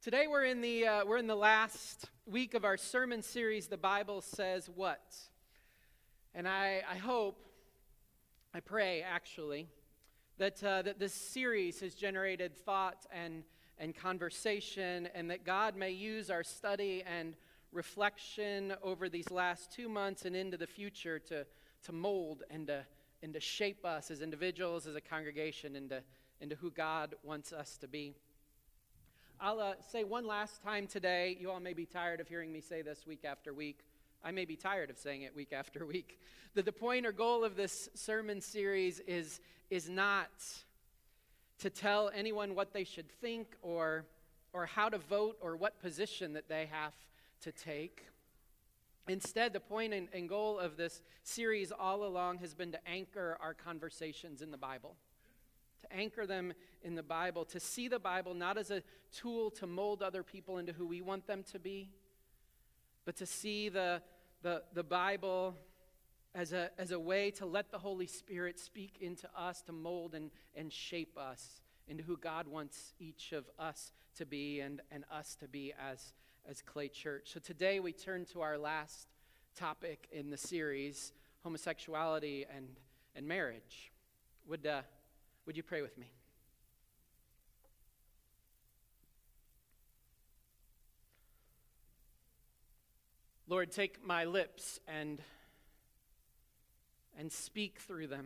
Today we're in the last week of our sermon series, The Bible Says What? And I pray actually, that this series has generated thought and conversation, and that God may use our study and reflection over these last 2 months and into the future to mold and to shape us as individuals, as a congregation, into who God wants us to be. I'll say one last time today. You all may be tired of hearing me say this week after week. I may be tired of saying it week after week. That the point or goal of this sermon series is not to tell anyone what they should think or how to vote or what position that they have to take. Instead, the point and goal of this series all along has been to anchor our conversations in the Bible. To anchor them in the Bible, to see the Bible not as a tool to mold other people into who we want them to be, but to see the Bible as a way to let the Holy Spirit speak into us, to mold and shape us into who God wants each of us to be and us to be as Clay Church. So today we turn to our last topic in the series, homosexuality and marriage. Would you pray with me? Lord, take my lips and speak through them.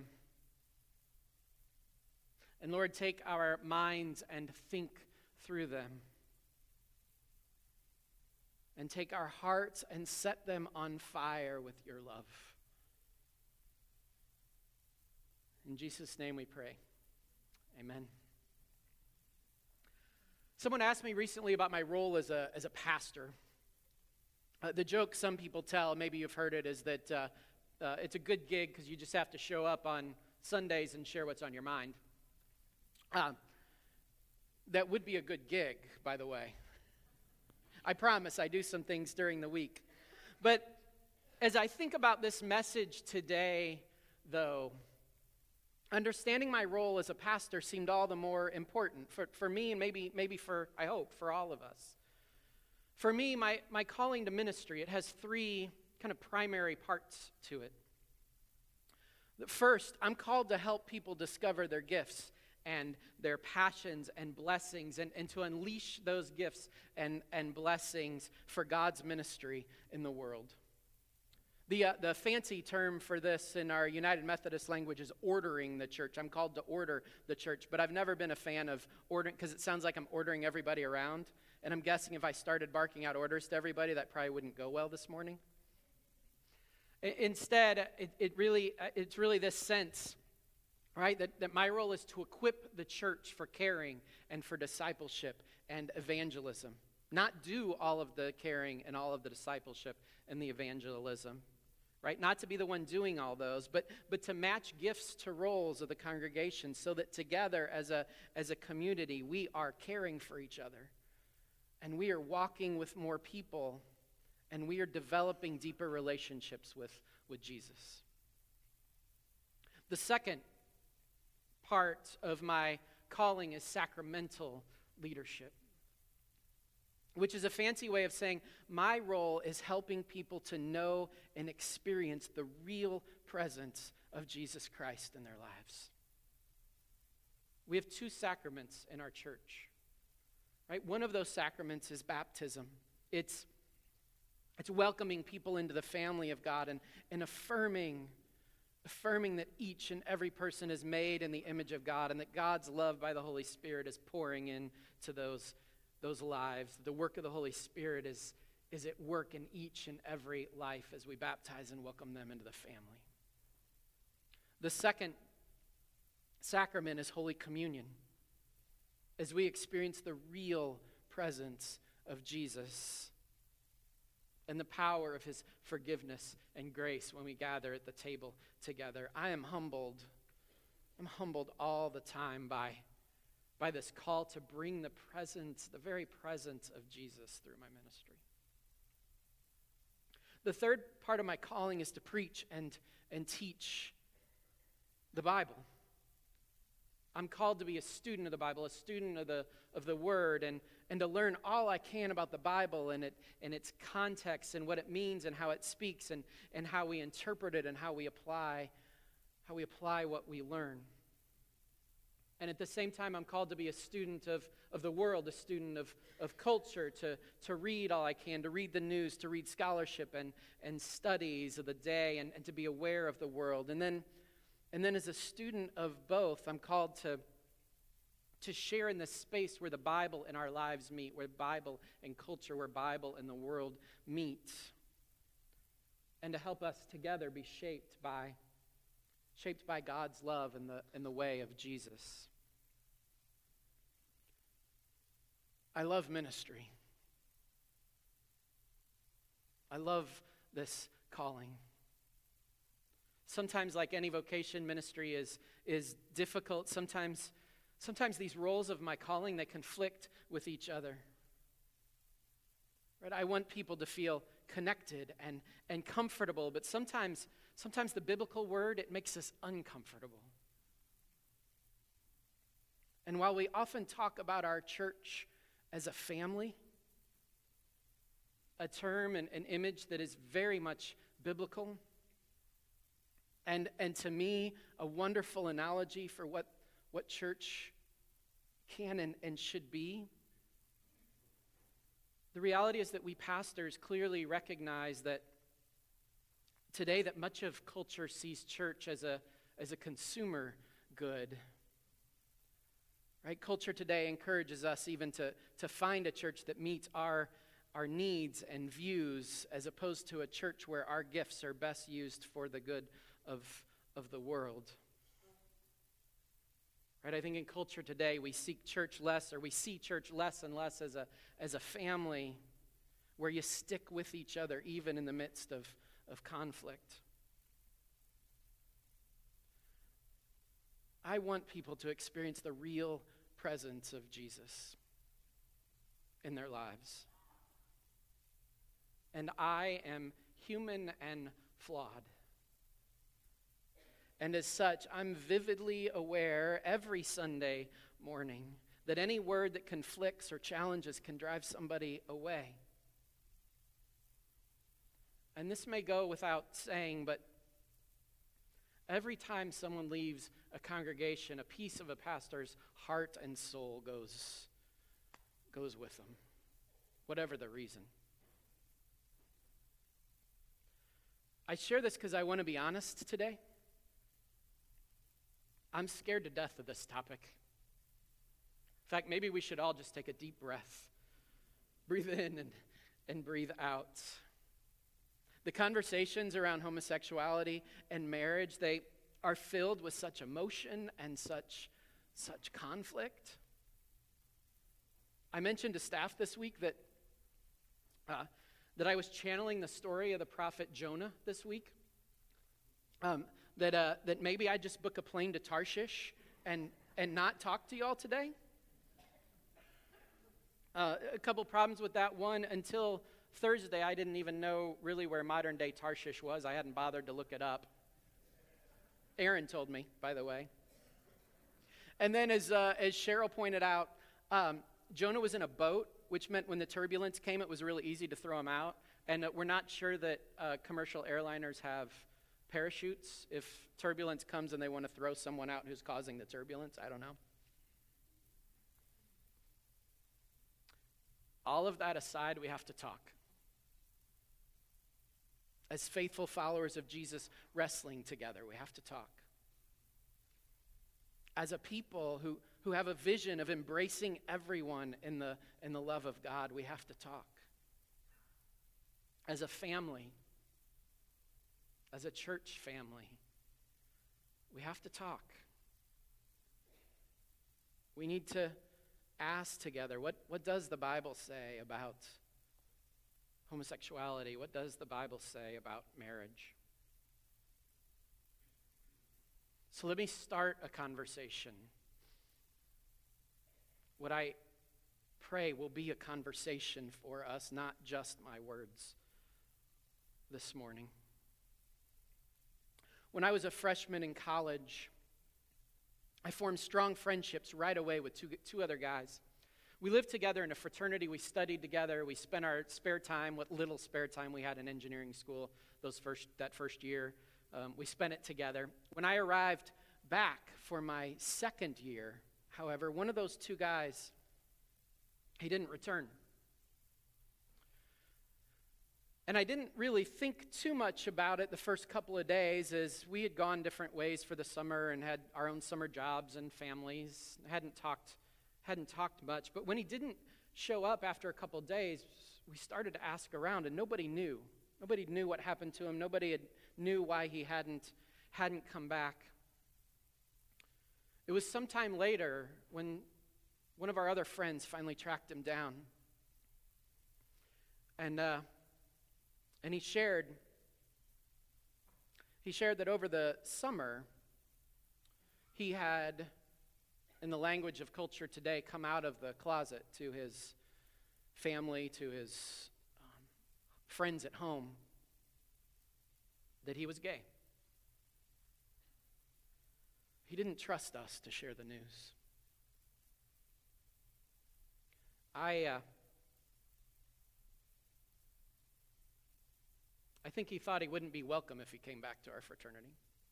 And Lord, take our minds and think through them. And take our hearts and set them on fire with your love. In Jesus' name we pray. Amen. Someone asked me recently about my role as a pastor. The joke some people tell, maybe you've heard it, is that it's a good gig because you just have to show up on Sundays and share what's on your mind. That would be a good gig, by the way. I promise I do some things during the week. But as I think about this message today, though, understanding my role as a pastor seemed all the more important for me and maybe for, I hope, for all of us. For me, my calling to ministry, it has three kind of primary parts to it. First, I'm called to help people discover their gifts and their passions and blessings and to unleash those gifts and blessings for God's ministry in the world. The fancy term for this in our United Methodist language is ordering the church. I'm called to order the church, but I've never been a fan of ordering because it sounds like I'm ordering everybody around. And I'm guessing if I started barking out orders to everybody, that probably wouldn't go well this morning. Instead, it's really this sense, right, that my role is to equip the church for caring and for discipleship and evangelism. Not do all of the caring and all of the discipleship and the evangelism. Right? Not to be the one doing all those, but to match gifts to roles of the congregation so that together as a community we are caring for each other and we are walking with more people and we are developing deeper relationships with Jesus. The second part of my calling is sacramental leadership, which is a fancy way of saying my role is helping people to know and experience the real presence of Jesus Christ in their lives. We have two sacraments in our church, right? One of those sacraments is baptism. It's welcoming people into the family of God and affirming that each and every person is made in the image of God and that God's love by the Holy Spirit is pouring into those lives. The work of the Holy Spirit is at work in each and every life as we baptize and welcome them into the family. The second sacrament is Holy Communion, as we experience the real presence of Jesus and the power of his forgiveness and grace when we gather at the table together. I'm humbled all the time by this call to bring the very presence of Jesus through my ministry. The third part of my calling is to preach and teach the Bible. I'm called to be a student of the Bible, a student of the Word, and to learn all I can about the Bible and its context and what it means and how it speaks and how we interpret it and how we apply what we learn. And at the same time, I'm called to be a student of the world, a student of culture, to read all I can, to read the news, to read scholarship and studies of the day, and to be aware of the world. And then as a student of both, I'm called to share in this space where the Bible and our lives meet, where Bible and culture, where Bible and the world meet, and to help us together be shaped by God's love and the way of Jesus. I love ministry. I love this calling. Sometimes, like any vocation, ministry is difficult. Sometimes these roles of my calling, they conflict with each other. Right? I want people to feel connected and comfortable, but sometimes the biblical word, it makes us uncomfortable. And while we often talk about our church as a family, a term and an image that is very much biblical, and to me, a wonderful analogy for what church can and should be, the reality is that we pastors clearly recognize that today that much of culture sees church as a consumer good. Right? Culture today encourages us even to find a church that meets our needs and views, as opposed to a church where our gifts are best used for the good of the world. Right? I think in culture today we seek church less, or we see church less and less as a family where you stick with each other even in the midst of conflict. I want people to experience the real presence of Jesus in their lives. And I am human and flawed. And as such, I'm vividly aware every Sunday morning that any word that conflicts or challenges can drive somebody away. And this may go without saying, but every time someone leaves a congregation, a piece of a pastor's heart and soul goes with them, whatever the reason. I share this because I want to be honest today. I'm scared to death of this topic. In fact, maybe we should all just take a deep breath. Breathe in and breathe out. The conversations around homosexuality and marriage, they are filled with such emotion and such conflict. I mentioned to staff this week that I was channeling the story of the prophet Jonah this week. That maybe I just book a plane to Tarshish and not talk to y'all today. A couple problems with that. One, until Thursday, I didn't even know really where modern-day Tarshish was. I hadn't bothered to look it up. Aaron told me, by the way. And then as Cheryl pointed out, Jonah was in a boat, which meant when the turbulence came, it was really easy to throw him out. And we're not sure that commercial airliners have parachutes if turbulence comes and they want to throw someone out who's causing the turbulence. I don't know. All of that aside, we have to talk. As faithful followers of Jesus wrestling together, we have to talk. As a people who have a vision of embracing everyone in the love of God, we have to talk. As a family, as a church family, we have to talk. We need to ask together, what does the Bible say about homosexuality? What does the Bible say about marriage? So let me start a conversation. What I pray will be a conversation for us, not just my words this morning. When I was a freshman in college, I formed strong friendships right away with two other guys. We lived together in a fraternity. We studied together. We spent our spare time, what little spare time we had in engineering school that first year. We spent it together. When I arrived back for my second year, however, one of those two guys, he didn't return. And I didn't really think too much about it the first couple of days, as we had gone different ways for the summer and had our own summer jobs and families. Hadn't talked much. But when he didn't show up after a couple of days, we started to ask around, and nobody knew. Nobody knew what happened to him. Nobody knew why he hadn't come back. It was sometime later when one of our other friends finally tracked him down. And he shared that over the summer, he had, in the language of culture today, come out of the closet to his family, to his friends at home, that he was gay. He didn't trust us to share the news. I think he thought he wouldn't be welcome if he came back to our fraternity.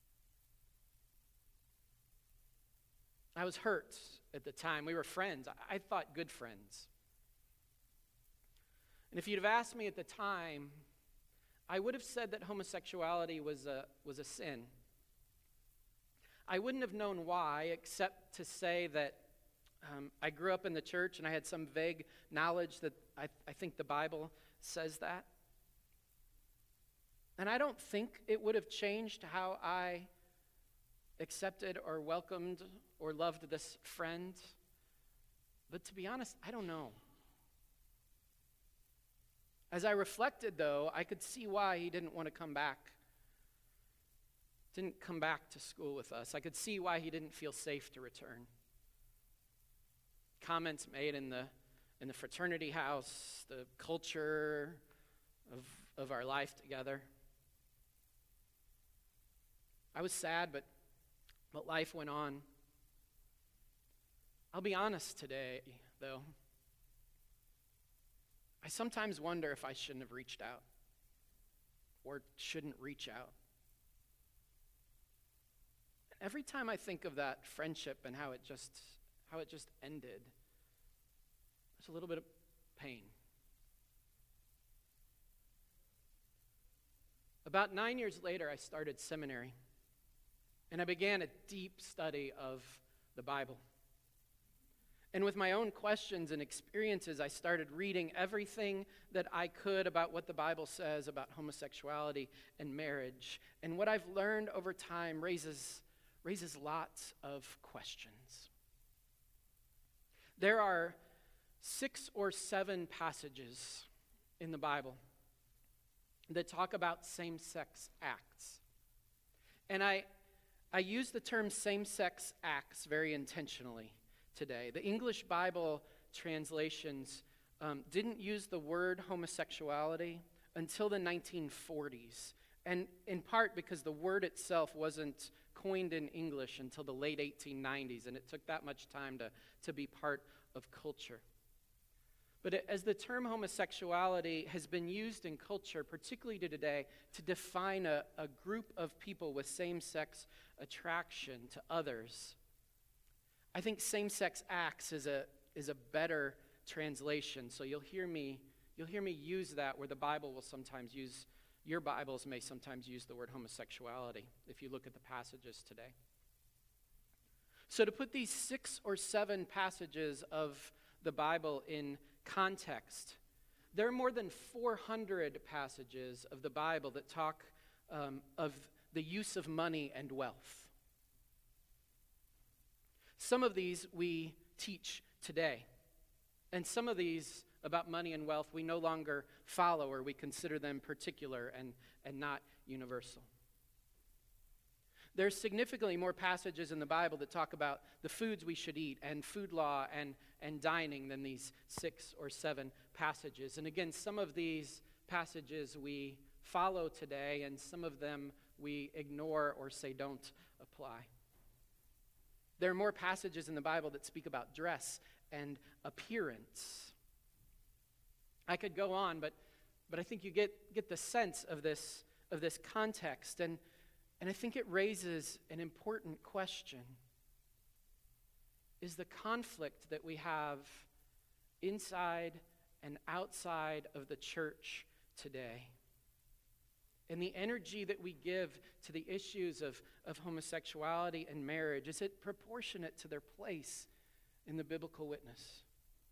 I was hurt at the time. We were friends. I thought good friends. And if you'd have asked me at the time, I would have said that homosexuality was a sin. I wouldn't have known why, except to say that I grew up in the church and I had some vague knowledge that I think the Bible says that. And I don't think it would have changed how I accepted or welcomed or loved this friend. But to be honest, I don't know. As I reflected, though, I could see why he didn't want to come back. Didn't come back to school with us. I could see why he didn't feel safe to return. Comments made in the fraternity house, the culture of our life together. I was sad, but life went on. I'll be honest today, though. I sometimes wonder if I shouldn't have reached out or shouldn't reach out. Every time I think of that friendship and how it just ended, there's a little bit of pain. About 9 years later, I started seminary. And I began a deep study of the Bible. And with my own questions and experiences, I started reading everything that I could about what the Bible says about homosexuality and marriage. And what I've learned over time raises lots of questions. There are 6 or 7 passages in the Bible that talk about same-sex acts. And I use the term same-sex acts very intentionally today. The English Bible translations didn't use the word homosexuality until the 1940s, and in part because the word itself wasn't coined in English until the late 1890s, and it took that much time to be part of culture. But as the term homosexuality has been used in culture, particularly today, to define a group of people with same-sex attraction to others, I think same-sex acts is a better translation. So you'll hear me use that where the Bible will sometimes use, your Bibles may sometimes use the word homosexuality if you look at the passages today. So to put these 6 or 7 passages of the Bible in context, there are more than 400 passages of the Bible that talk of the use of money and wealth. Some of these we teach today, and some of these about money and wealth we no longer follow, or we consider them particular and not universal. There's significantly more passages in the Bible that talk about the foods we should eat and food law and dining than these 6 or 7 passages. And again, some of these passages we follow today, and some of them we ignore or say don't apply. There are more passages in the Bible that speak about dress and appearance. I could go on, but I think you get the sense of this context, and I think it raises an important question. Is the conflict that we have inside and outside of the church today, and the energy that we give to the issues of homosexuality and marriage, is it proportionate to their place in the biblical witness?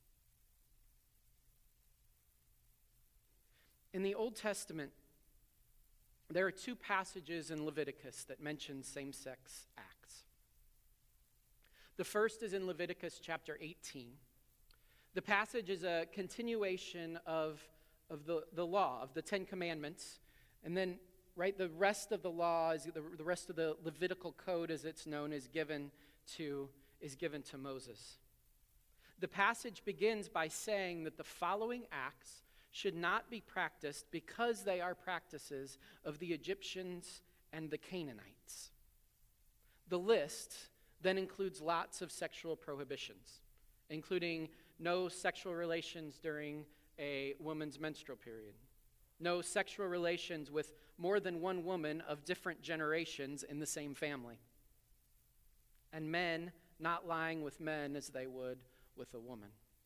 In the Old Testament, there are two passages in Leviticus that mention same-sex acts. The first is in Leviticus chapter 18. The passage is a continuation of the law, of the Ten Commandments. And then, right, the rest of the law, the rest of the Levitical code, as it's known, is given to Moses. The passage begins by saying that the following acts should not be practiced because they are practices of the Egyptians and the Canaanites. The list then includes lots of sexual prohibitions, including no sexual relations during a woman's menstrual period, no sexual relations with more than one woman of different generations in the same family, and men not lying with men as they would with a woman.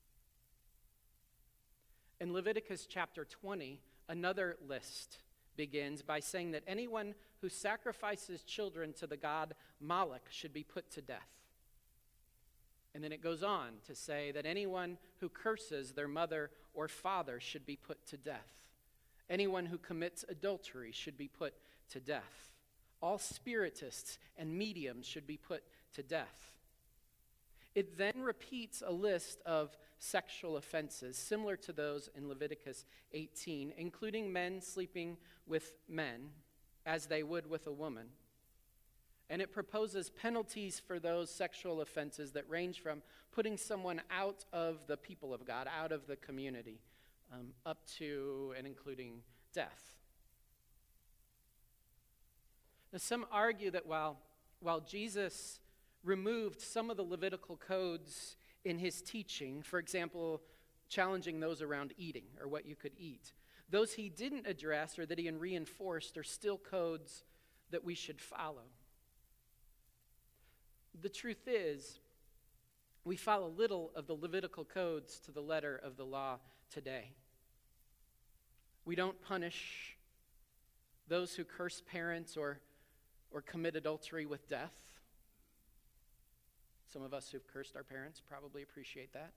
In Leviticus chapter 20, another list begins by saying that anyone who sacrifices children to the god Moloch should be put to death. And then it goes on to say that anyone who curses their mother or father should be put to death. Anyone who commits adultery should be put to death. All spiritists and mediums should be put to death. It then repeats a list of sexual offenses similar to those in Leviticus 18, including men sleeping with men as they would with a woman. And it proposes penalties for those sexual offenses that range from putting someone out of the people of God, out of the community, up to and including death. Now, some argue that while Jesus removed some of the Levitical codes in his teaching, for example, challenging those around eating or what you could eat, those he didn't address or that he reinforced are still codes that we should follow. The truth is, we follow little of the Levitical codes to the letter of the law today. We don't punish those who curse parents or commit adultery with death. Some of us who've cursed our parents probably appreciate that.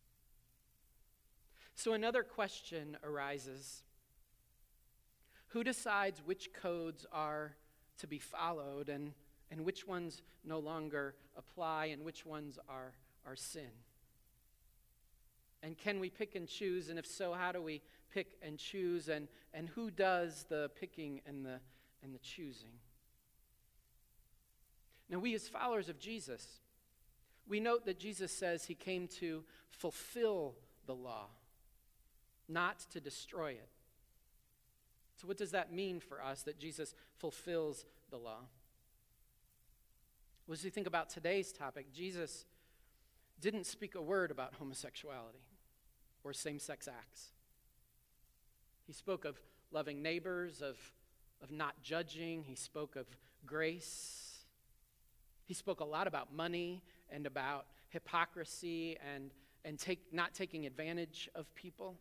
So another question arises. Who decides which codes are to be followed and which ones no longer apply and which ones are sin? And can we pick and choose? And if so, how do we pick and choose? And who does the picking and the choosing? Now, we as followers of Jesus, we note that Jesus says he came to fulfill the law, not to destroy it. So what does that mean for us, that Jesus fulfills the law? Well, as you think about today's topic, Jesus didn't speak a word about homosexuality or same-sex acts. He spoke of loving neighbors, of not judging. He spoke of grace. He spoke a lot about money and about hypocrisy and not taking advantage of people.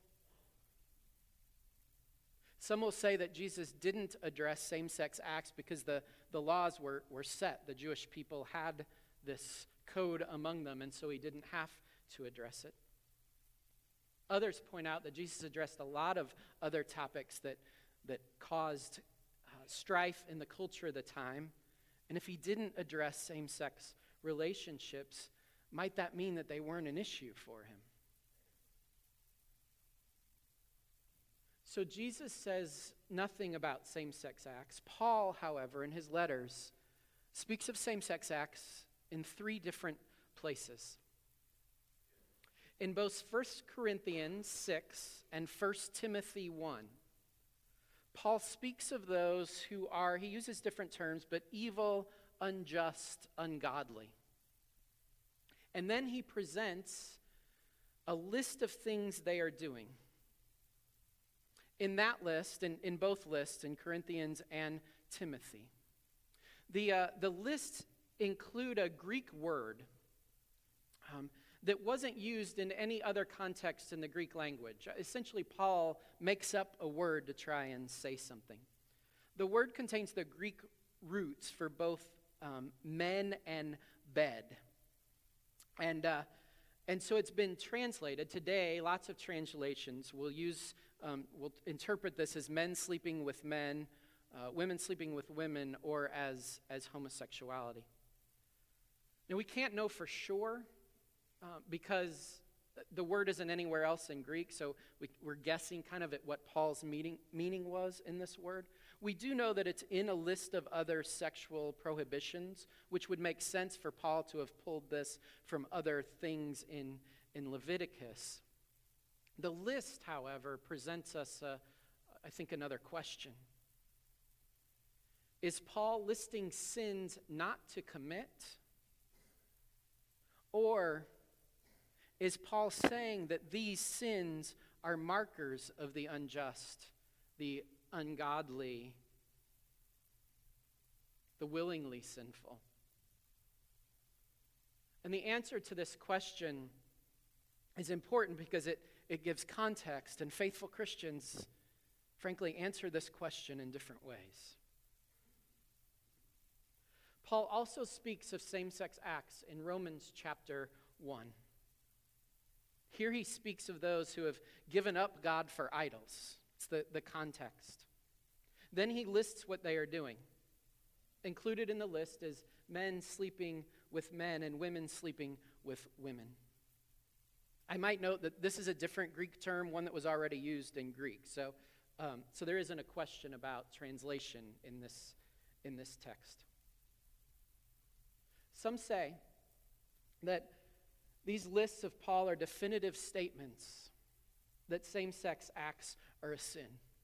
Some will say that Jesus didn't address same-sex acts because the laws were set. The Jewish people had this code among them, and so he didn't have to address it. Others point out that Jesus addressed a lot of other topics that caused strife in the culture of the time. And if he didn't address same-sex relationships, might that mean that they weren't an issue for him? So Jesus says nothing about same-sex acts. Paul, however, in his letters, speaks of same-sex acts in 3 different places. In both 1 Corinthians 6 and 1 Timothy 1, Paul speaks of those who are, he uses different terms, but evil, unjust, ungodly. And then he presents a list of things they are doing. In that list, in both lists, in Corinthians and Timothy, the lists include a Greek word that wasn't used in any other context in the Greek language. Essentially, Paul makes up a word to try and say something. The word contains the Greek roots for both men and bed. And so it's been translated. Today, lots of translations will interpret this as men sleeping with men, women sleeping with women, or as homosexuality. Now, we can't know for sure because the word isn't anywhere else in Greek, so we're guessing kind of at what Paul's meaning was in this word. We do know that it's in a list of other sexual prohibitions, which would make sense for Paul to have pulled this from other things in Leviticus. The list, however, presents us, I think, another question. Is Paul listing sins not to commit? Or is Paul saying that these sins are markers of the unjust, the ungodly, the willingly sinful? And the answer to this question is important because it gives context, and faithful Christians, frankly, answer this question in different ways. Paul also speaks of same-sex acts in Romans chapter 1. Here he speaks of those who have given up God for idols. It's the context. Then he lists what they are doing. Included in the list is men sleeping with men and women sleeping with women. I might note that this is a different Greek term, one that was already used in Greek. So there isn't a question about translation in this text. Some say that these lists of Paul are definitive statements that same-sex acts are a sin.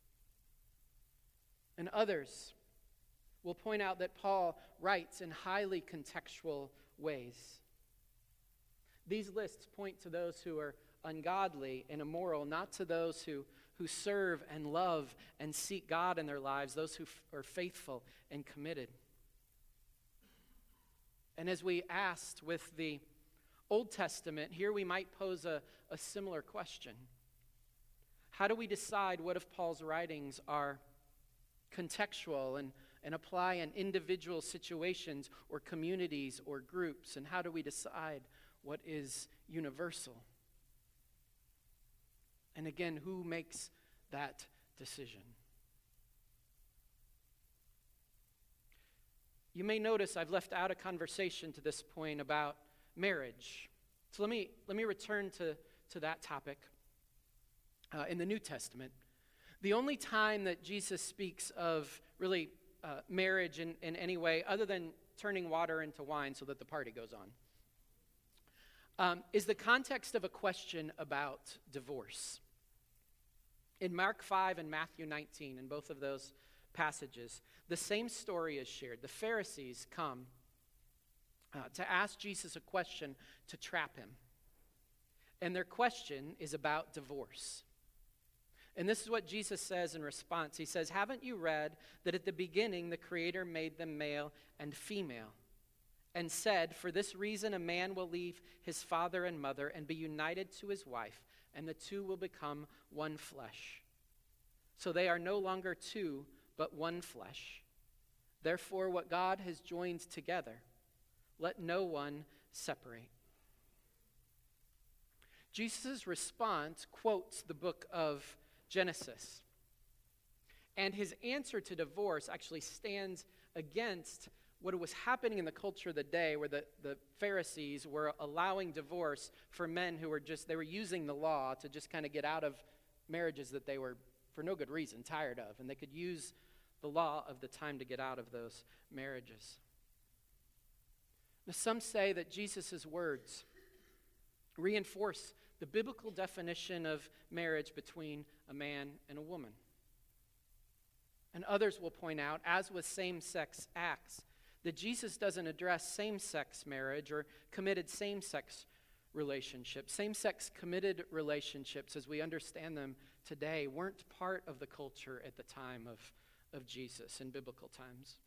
And others will point out that Paul writes in highly contextual ways. These lists point to those who are ungodly and immoral, not to those who serve and love and seek God in their lives, those who are faithful and committed. And as we asked with the Old Testament, here we might pose a similar question. How do we decide what of Paul's writings are contextual and apply in individual situations or communities or groups? And how do we decide what is universal? And again, who makes that decision? You may notice I've left out a conversation to this point about marriage. So let me return to that topic in the New Testament. The only time that Jesus speaks of really marriage in any way other than turning water into wine so that the party goes on is the context of a question about divorce. In Mark 5 and Matthew 19, in both of those passages, the same story is shared. The Pharisees come to ask Jesus a question to trap him. And their question is about divorce. And this is what Jesus says in response. He says, "Haven't you read that at the beginning the Creator made them male and female, and said, 'For this reason a man will leave his father and mother and be united to his wife, and the two will become one flesh. So they are no longer two, but one flesh. Therefore, what God has joined together, let no one separate.'" Jesus' response quotes the book of Genesis. And his answer to divorce actually stands against what was happening in the culture of the day, where the Pharisees were allowing divorce for men who they were using the law to just kind of get out of marriages that they were, for no good reason, tired of. And they could use the law of the time to get out of those marriages. Now, some say that Jesus' words reinforce the biblical definition of marriage between a man and a woman. And others will point out, as with same-sex acts, that Jesus doesn't address same-sex marriage or committed same-sex relationships. Same-sex committed relationships, as we understand them today, weren't part of the culture at the time of Jesus in biblical times.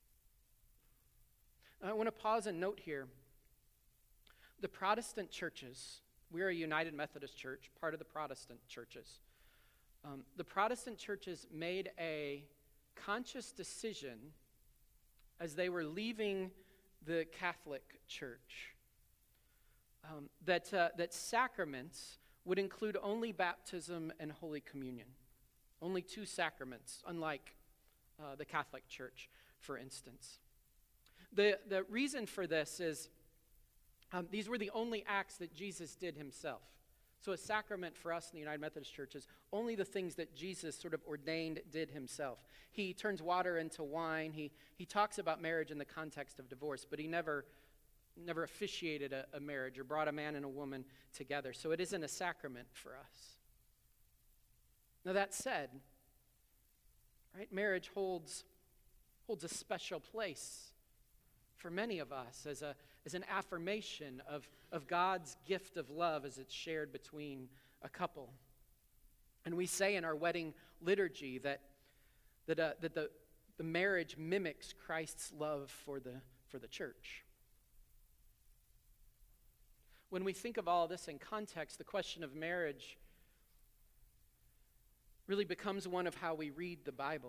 I want to pause and note here, the Protestant churches, we're a United Methodist Church, part of the Protestant churches. The Protestant churches made a conscious decision as they were leaving the Catholic Church that sacraments would include only baptism and Holy Communion. Only two sacraments, unlike the Catholic Church, for instance. The reason for this is these were the only acts that Jesus did himself. So a sacrament for us in the United Methodist Church is only the things that Jesus sort of ordained did himself. He turns water into wine. He talks about marriage in the context of divorce, but he never officiated a marriage or brought a man and a woman together. So it isn't a sacrament for us. Now that said, right, marriage holds a special place for many of us as an affirmation of God's gift of love as it's shared between a couple. And we say in our wedding liturgy that the marriage mimics Christ's love for the church. When we think of all this in context, the question of marriage really becomes one of how we read the Bible.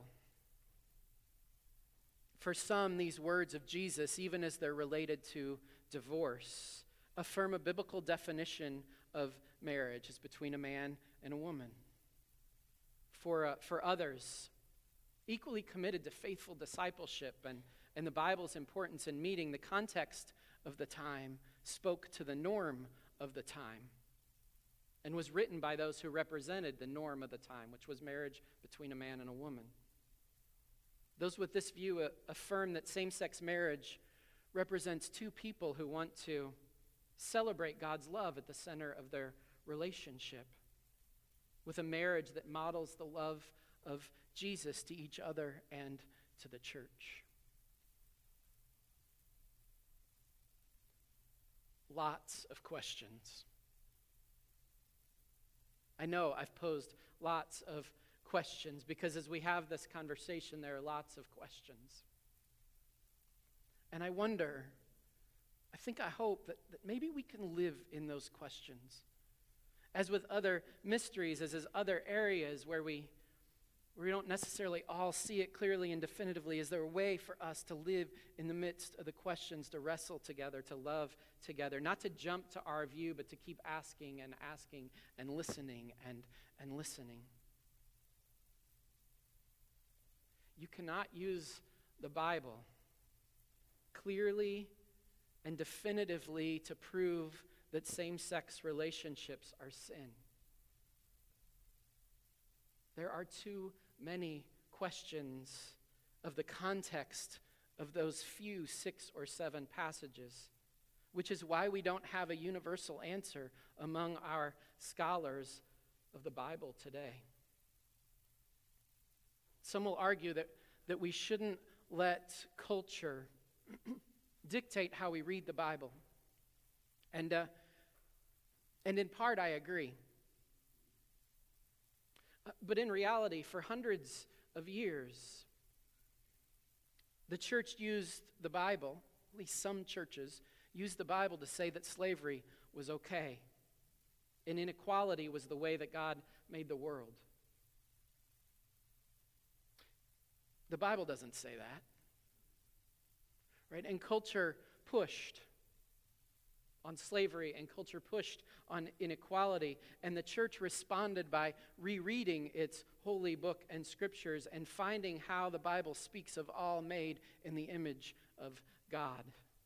For some, these words of Jesus, even as they're related to divorce, affirm a biblical definition of marriage as between a man and a woman. For others, equally committed to faithful discipleship and the Bible's importance in meeting the context of the time, spoke to the norm of the time and was written by those who represented the norm of the time, which was marriage between a man and a woman. Those with this view affirm that same-sex marriage represents two people who want to celebrate God's love at the center of their relationship, with a marriage that models the love of Jesus to each other and to the church. Lots of questions. I know I've posed lots of questions because as we have this conversation, there are lots of questions. And I wonder, I hope that maybe we can live in those questions. As with other mysteries, as other areas where we don't necessarily all see it clearly and definitively, is there a way for us to live in the midst of the questions, to wrestle together, to love together, not to jump to our view, but to keep asking and listening and listening. You cannot use the Bible clearly and definitively to prove that same-sex relationships are sin. There are too many questions of the context of those few 6 or 7 passages, which is why we don't have a universal answer among our scholars of the Bible today. Some will argue that we shouldn't let culture dictate how we read the Bible. And in part, I agree. But in reality, for hundreds of years, the church used the Bible, at least some churches, used the Bible to say that slavery was okay, and inequality was the way that God made the world. The Bible doesn't say that, right? And culture pushed on slavery, and culture pushed on inequality, and the church responded by rereading its holy book and scriptures and finding how the Bible speaks of all made in the image of God.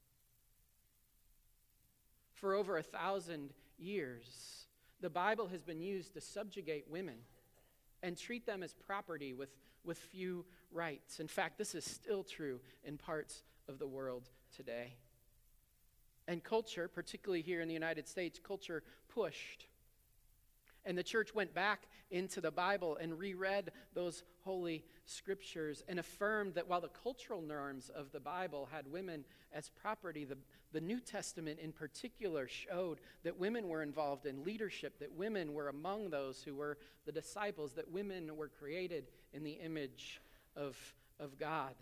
For over 1,000 years, the Bible has been used to subjugate women and treat them as property with few rights. In fact, this is still true in parts of the world today. And culture, particularly here in the United States, culture pushed And the church went back into the Bible and reread those holy scriptures and affirmed that while the cultural norms of the Bible had women as property, the New Testament in particular showed that women were involved in leadership, that women were among those who were the disciples, that women were created in the image of God.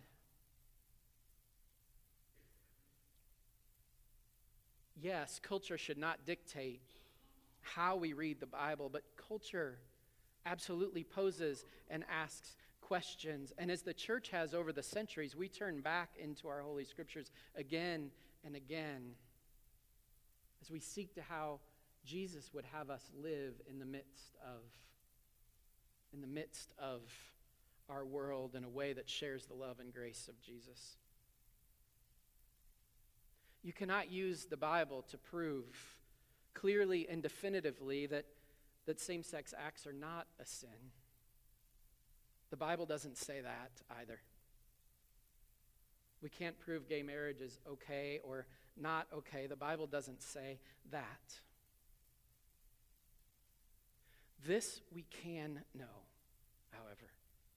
Yes, culture should not dictate how we read the Bible, but culture absolutely poses and asks questions. And as the church has over the centuries, we turn back into our Holy Scriptures again and again as we seek to how Jesus would have us live in the midst of our world in a way that shares the love and grace of Jesus. You cannot use the Bible to prove clearly and definitively that same-sex acts are not a sin. The Bible doesn't say that either. We can't prove gay marriage is okay or not okay. The Bible doesn't say that. This we can know, however.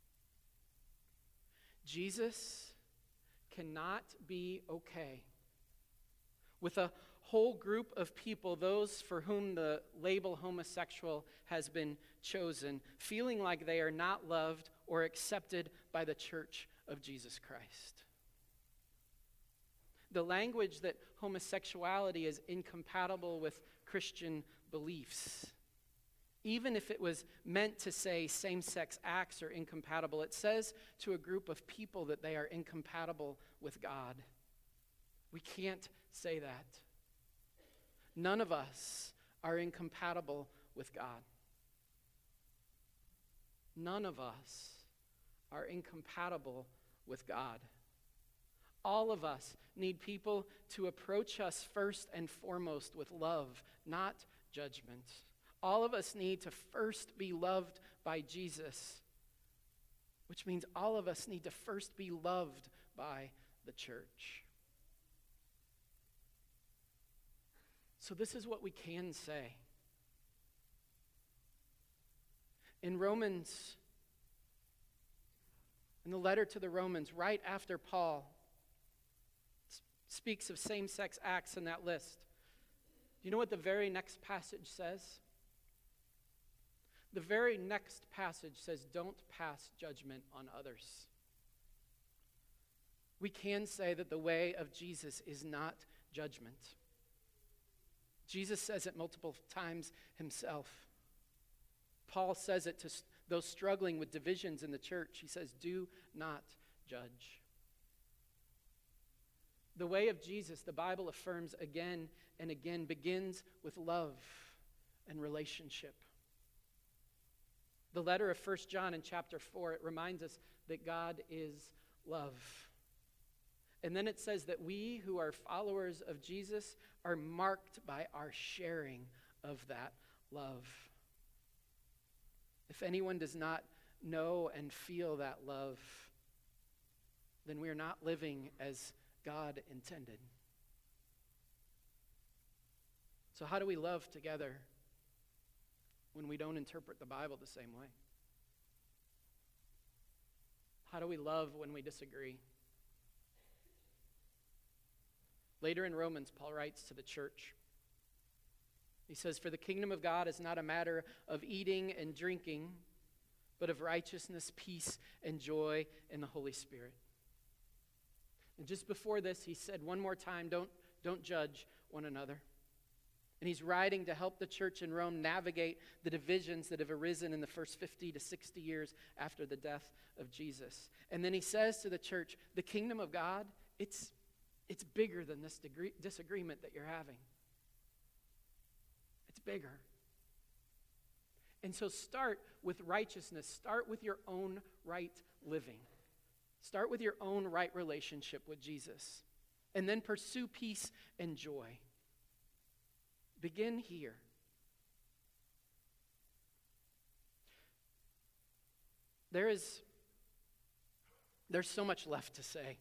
Jesus cannot be okay with a whole group of people, those for whom the label homosexual has been chosen, feeling like they are not loved or accepted by the church of Jesus Christ. The language that homosexuality is incompatible with Christian beliefs, even if it was meant to say same-sex acts are incompatible, it says to a group of people that they are incompatible with God. We can't say that. None of us are incompatible with God. None of us are incompatible with God. All of us need people to approach us first and foremost with love, not judgment. All of us need to first be loved by Jesus, which means all of us need to first be loved by the church. So this is what we can say. In Romans, in the letter to the Romans, right after Paul speaks of same-sex acts in that list, do you know what the very next passage says? The very next passage says, don't pass judgment on others. We can say that the way of Jesus is not judgment. Jesus says it multiple times himself. Paul says it to those struggling with divisions in the church. He says, do not judge. The way of Jesus, the Bible affirms again and again, begins with love and relationship. The letter of 1 John in chapter 4, it reminds us that God is love. And then it says that we who are followers of Jesus are marked by our sharing of that love. If anyone does not know and feel that love, then we are not living as God intended. So how do we love together when we don't interpret the Bible the same way? How do we love when we disagree? Later in Romans, Paul writes to the church. He says, for the kingdom of God is not a matter of eating and drinking, but of righteousness, peace, and joy in the Holy Spirit. And just before this, he said one more time, don't judge one another. And he's writing to help the church in Rome navigate the divisions that have arisen in the first 50 to 60 years after the death of Jesus. And then he says to the church, the kingdom of God, it's bigger than this disagreement that you're having. It's bigger. And so start with righteousness. Start with your own right living. Start with your own right relationship with Jesus. And then pursue peace and joy. Begin here. There's so much left to say.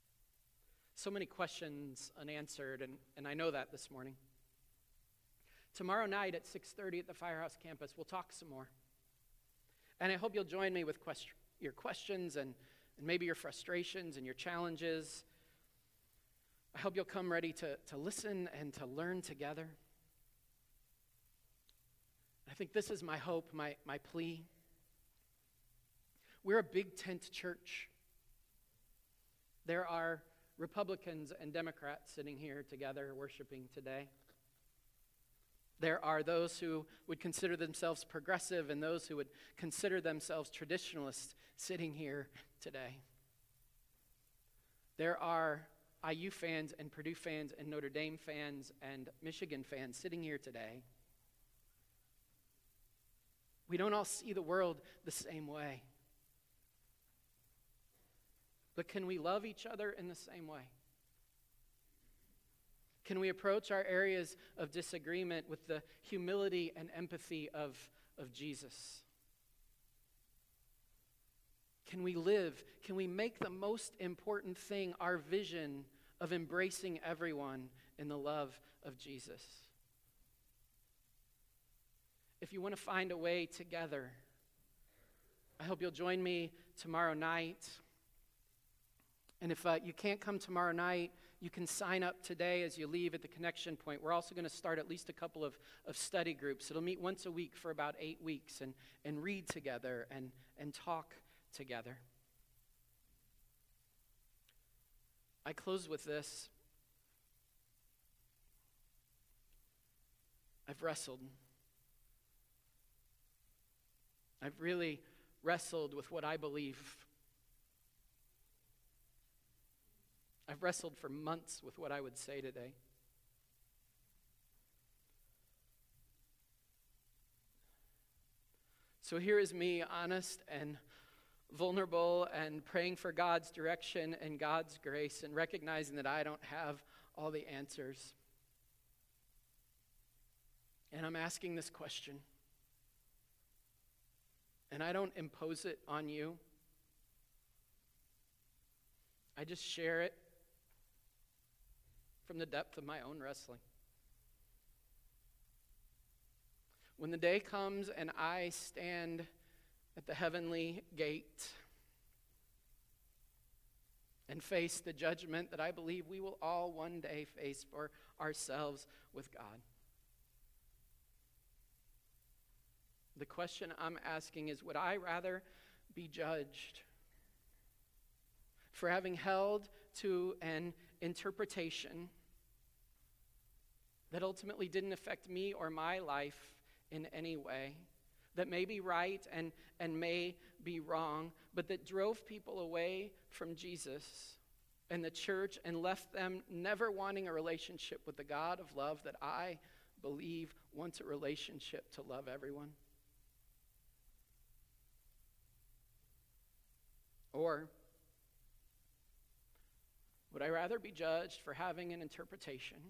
So many questions unanswered, and I know that this morning. Tomorrow night at 6:30 at the Firehouse campus, we'll talk some more. And I hope you'll join me with your questions and maybe your frustrations and your challenges. I hope you'll come ready to listen and to learn together. I think this is my hope, my plea. We're a big tent church. There are Republicans and Democrats sitting here together worshiping today. There are those who would consider themselves progressive and those who would consider themselves traditionalists sitting here today. There are IU fans and Purdue fans and Notre Dame fans and Michigan fans sitting here today. We don't all see the world the same way. But can we love each other in the same way? Can we approach our areas of disagreement with the humility and empathy of Jesus? Can we make the most important thing our vision of embracing everyone in the love of Jesus? If you want to find a way together, I hope you'll join me tomorrow night. And if you can't come tomorrow night, you can sign up today as you leave at the connection point. We're also going to start at least a couple of study groups. It'll meet once a week for about 8 weeks and read together and talk together. I close with this. I've wrestled. I've really wrestled with what I believe. I've wrestled for months with what I would say today. So here is me, honest and vulnerable and praying for God's direction and God's grace and recognizing that I don't have all the answers. And I'm asking this question. And I don't impose it on you. I just share it from the depth of my own wrestling. When the day comes and I stand at the heavenly gate and face the judgment that I believe we will all one day face for ourselves with God, the question I'm asking is, would I rather be judged for having held to an interpretation that ultimately didn't affect me or my life in any way, that may be right and may be wrong, but that drove people away from Jesus and the church and left them never wanting a relationship with the God of love that I believe wants a relationship to love everyone? Or would I rather be judged for having an interpretation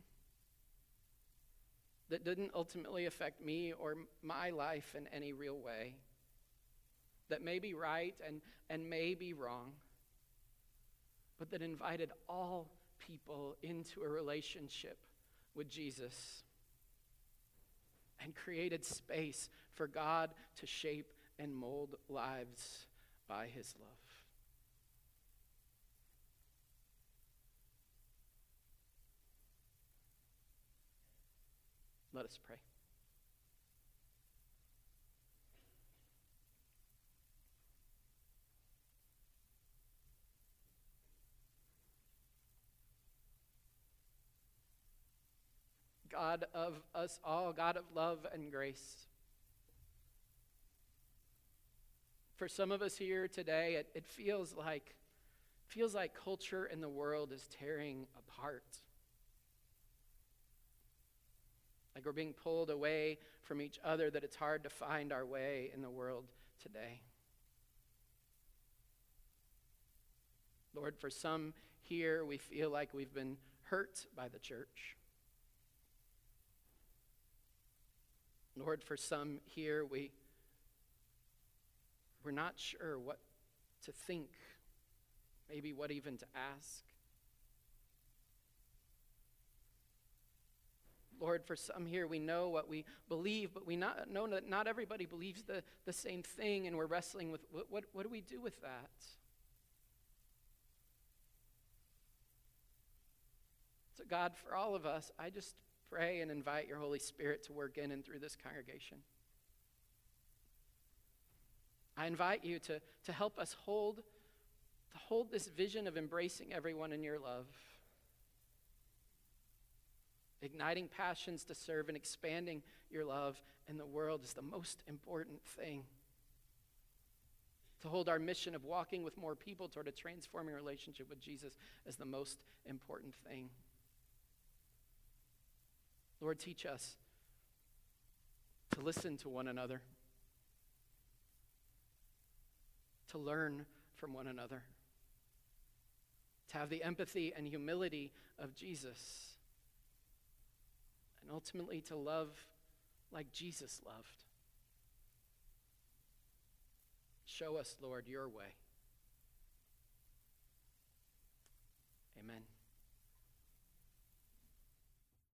that didn't ultimately affect me or my life in any real way, that may be right and may be wrong, but that invited all people into a relationship with Jesus and created space for God to shape and mold lives by his love? Let us pray. God of us all, God of love and grace. For some of us here today, it feels like culture in the world is tearing apart. Like we're being pulled away from each other, that it's hard to find our way in the world today. Lord, for some here, we feel like we've been hurt by the church. Lord, for some here, we're not sure what to think, maybe what even to ask. Lord, for some here, we know what we believe, but we know that not everybody believes the same thing, and we're wrestling with what do we do with that? So God, for all of us, I just pray and invite your Holy Spirit to work in and through this congregation. I invite you to help us hold this vision of embracing everyone in your love, igniting passions to serve and expanding your love in the world is the most important thing. To hold our mission of walking with more people toward a transforming relationship with Jesus as the most important thing. Lord, teach us to listen to one another, to learn from one another, to have the empathy and humility of Jesus, and ultimately to love like Jesus loved. Show us, Lord, your way. Amen.